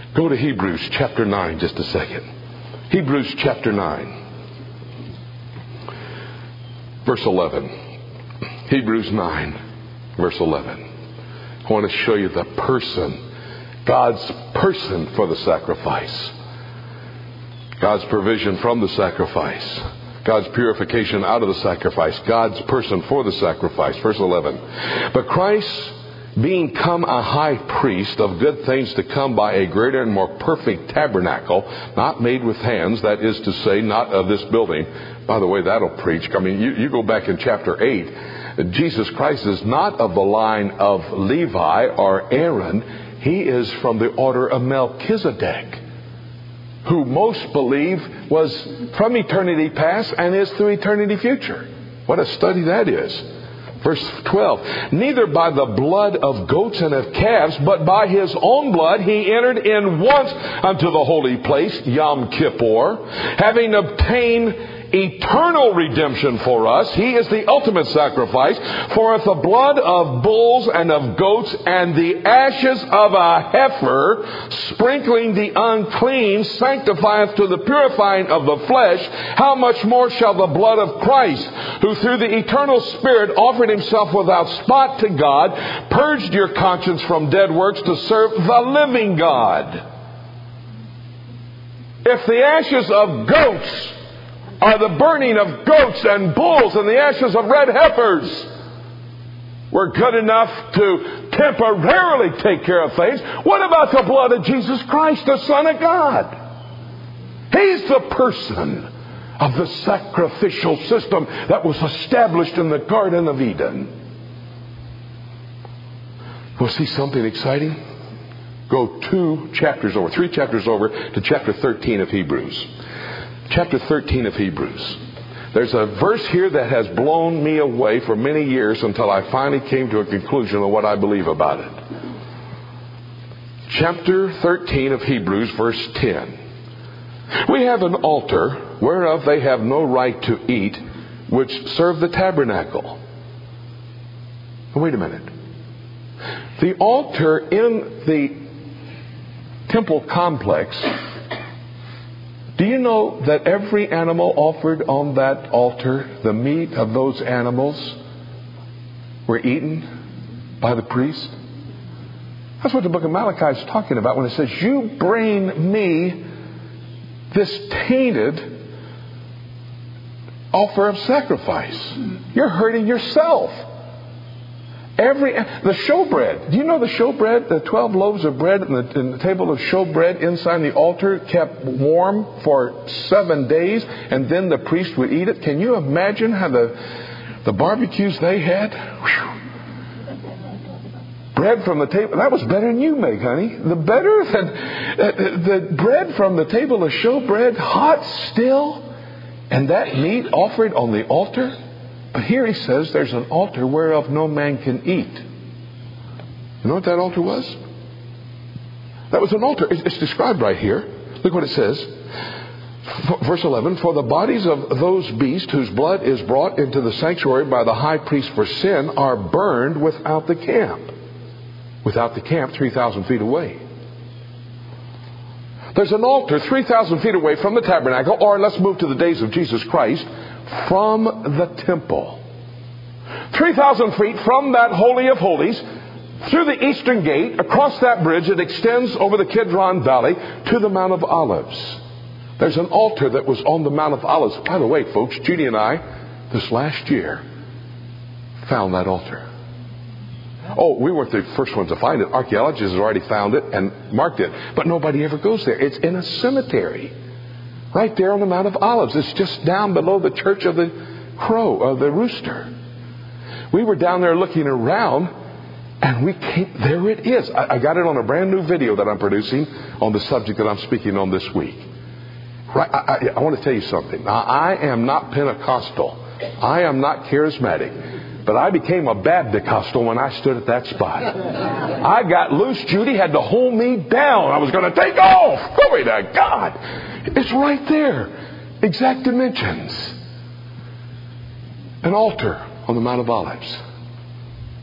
Go to Hebrews chapter 9 just a second. Hebrews chapter 9. Verse 11. Hebrews 9, verse 11. I want to show you the person, God's person for the sacrifice. God's provision from the sacrifice. God's purification out of the sacrifice. God's person for the sacrifice. Verse 11. But Christ, being come a high priest of good things to come by a greater and more perfect tabernacle, not made with hands, that is to say, not of this building. By the way, that'll preach. I mean, you go back in chapter 8, Jesus Christ is not of the line of Levi or Aaron. He is from the order of Melchizedek, who most believe was from eternity past and is through eternity future. What a study that is. Verse 12, neither by the blood of goats and of calves, but by his own blood he entered in once unto the holy place, Yom Kippur, having obtained eternal redemption for us. He is the ultimate sacrifice. For if the blood of bulls and of goats and the ashes of a heifer, sprinkling the unclean, sanctifieth to the purifying of the flesh, how much more shall the blood of Christ, who through the eternal Spirit offered himself without spot to God, purged your conscience from dead works to serve the living God? If the ashes of goats are the burning of goats and bulls and the ashes of red heifers were good enough to temporarily take care of things, what about the blood of Jesus Christ, the Son of God? He's the person of the sacrificial system that was established in the Garden of Eden. We'll see something exciting? Go 3 chapters over to chapter 13 of Hebrews. Chapter 13 of Hebrews. There's a verse here that has blown me away for many years until I finally came to a conclusion of what I believe about it. Chapter 13 of Hebrews, verse 10. We have an altar whereof they have no right to eat, which serve the tabernacle. Wait a minute. The altar in the temple complex, do you know that every animal offered on that altar, the meat of those animals, were eaten by the priest? That's what the book of Malachi is talking about when it says, you bring me this tainted offer of sacrifice. You're hurting yourself. The showbread. Do you know the showbread? The 12 loaves of bread and the table of showbread inside the altar kept warm for 7 days, and then the priest would eat it. Can you imagine how the barbecues they had? Whew. Bread from the table. That was better than you make, honey. The bread from the table of showbread, hot still, and that meat offered on the altar. But here he says there's an altar whereof no man can eat. You know what that altar was? That was an altar. It's described right here. Look what it says. Verse 11. For the bodies of those beasts whose blood is brought into the sanctuary by the high priest for sin are burned without the camp. Without the camp, 3,000 feet away. There's an altar 3,000 feet away from the tabernacle, or let's move to the days of Jesus Christ, from the temple. 3,000 feet from that Holy of Holies, through the eastern gate, across that bridge that extends over the Kidron Valley to the Mount of Olives. There's an altar that was on the Mount of Olives. By the way, folks, Judy and I, this last year, found that altar. Oh, we weren't the first ones to find it. Archaeologists have already found it and marked it. But nobody ever goes there. It's in a cemetery. Right there on the Mount of Olives. It's just down below the church of the crow, of the rooster. We were down there looking around, and there it is. I got it on a brand new video that I'm producing on the subject that I'm speaking on this week. Right, I want to tell you something. Now, I am not Pentecostal. I am not charismatic. But I became a Baptist-costal when I stood at that spot. I got loose. Judy had to hold me down. I was going to take off. Glory to God. It's right there. Exact dimensions. An altar on the Mount of Olives.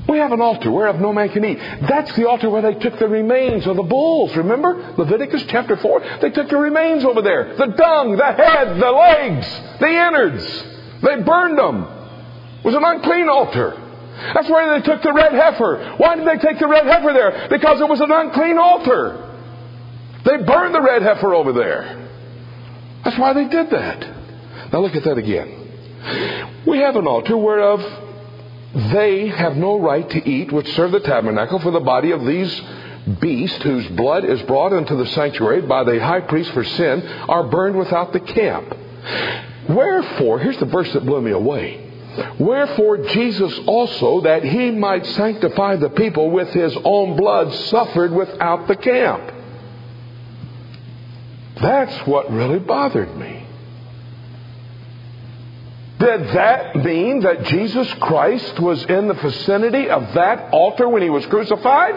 We have an altar whereof no man can eat. That's the altar where they took the remains of the bulls. Remember? Leviticus chapter 4. They took the remains over there. The dung, the head, the legs, the innards. They burned them. It was an unclean altar. That's where they took the red heifer. Why did they take the red heifer there? Because it was an unclean altar. They burned the red heifer over there. That's why they did that. Now look at that again. We have an altar whereof they have no right to eat, which serve the tabernacle, for the body of these beasts, whose blood is brought into the sanctuary by the high priest for sin, are burned without the camp. Wherefore, here's the verse that blew me away. Wherefore Jesus also, that he might sanctify the people with his own blood, suffered without the camp. That's what really bothered me. Did that mean that Jesus Christ was in the vicinity of that altar when he was crucified?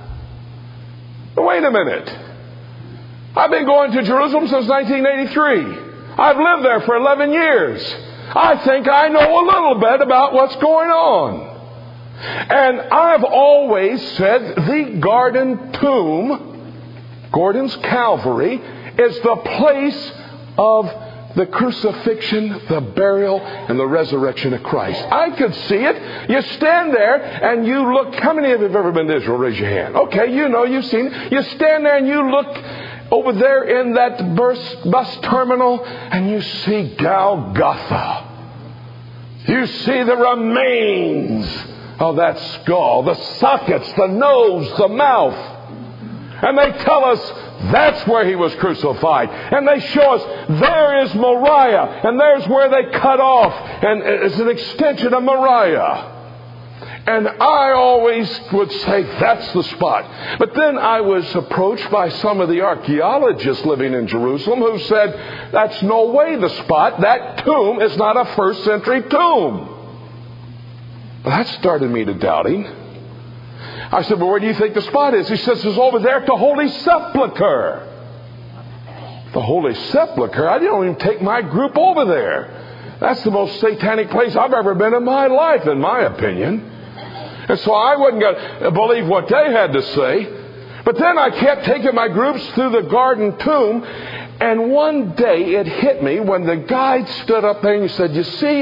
Wait a minute. I've been going to Jerusalem since 1983. I've lived there for 11 years. I think I know a little bit about what's going on. And I've always said the Garden Tomb, Gordon's Calvary, is the place of the crucifixion, the burial, and the resurrection of Christ. I could see it. You stand there and you look. How many of you have ever been to Israel? Raise your hand. Okay, you know, you've seen it. You stand there and you look over there in that bus terminal and you see Golgotha. You see the remains of that skull, the sockets, the nose, the mouth. And they tell us that's where he was crucified. And they show us there is Moriah. And there's where they cut off. And it's an extension of Moriah. And I always would say that's the spot. But then I was approached by some of the archaeologists living in Jerusalem who said, that's no way the spot. That tomb is not a first century tomb. Well, that started me to doubting. I said, well, where do you think the spot is? He says, it's over there at the Holy Sepulchre. The Holy Sepulchre? I didn't even take my group over there. That's the most satanic place I've ever been in my life, in my opinion. And so I wasn't going to believe what they had to say. But then I kept taking my groups through the Garden Tomb. And one day it hit me when the guide stood up there and he said, you see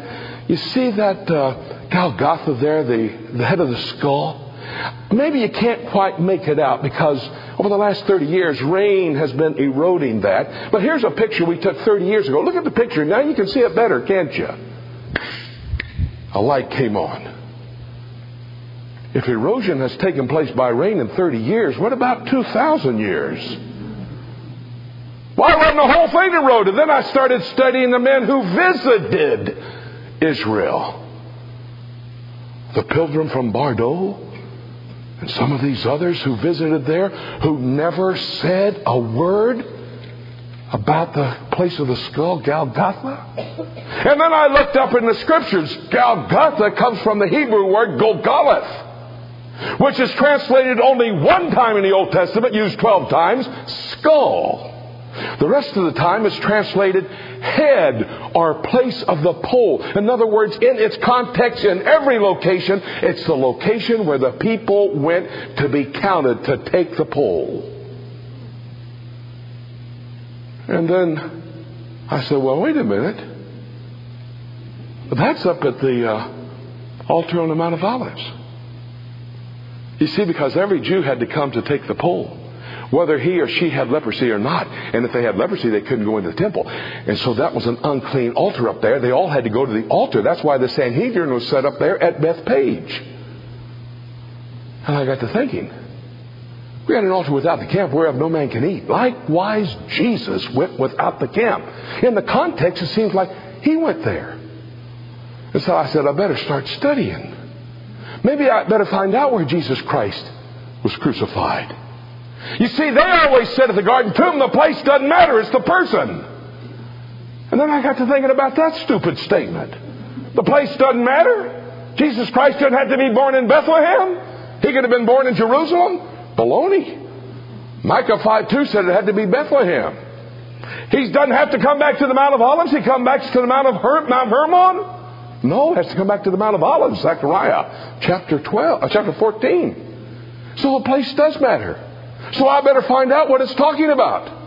that Golgotha there, the head of the skull? Maybe you can't quite make it out because over the last 30 years, rain has been eroding that. But here's a picture we took 30 years ago. Look at the picture. Now you can see it better, can't you? A light came on. If erosion has taken place by rain in 30 years, what about 2,000 years? Why wasn't the whole thing eroded? Then I started studying the men who visited Israel. The pilgrim from Bordeaux, and some of these others who visited there who never said a word about the place of the skull, Golgotha. And then I looked up in the scriptures. Golgotha comes from the Hebrew word Golgoleth, which is translated only one time in the Old Testament, used 12 times, skull. The rest of the time it's translated head or place of the pole. In other words, in its context, in every location, it's the location where the people went to be counted to take the pole. And then I said, well, wait a minute. That's up at the altar on the Mount of Olives. You see, because every Jew had to come to take the pole, whether he or she had leprosy or not. And if they had leprosy, they couldn't go into the temple. And so that was an unclean altar up there. They all had to go to the altar. That's why the Sanhedrin was set up there at Bethpage. And I got to thinking, we had an altar without the camp whereof no man can eat. Likewise, Jesus went without the camp. In the context, it seems like he went there. And so I said, I better start studying. Maybe I better find out where Jesus Christ was crucified. You see, they always said at the Garden Tomb, the place doesn't matter, it's the person. And then I got to thinking about that stupid statement. The place doesn't matter? Jesus Christ didn't have to be born in Bethlehem? He could have been born in Jerusalem? Baloney. Micah 5:2 said it had to be Bethlehem. He doesn't have to come back to the Mount of Olives. He comes back to the Mount Hermon. No, it has to come back to the Mount of Olives, Zechariah chapter 14. So the place does matter. So I better find out what it's talking about.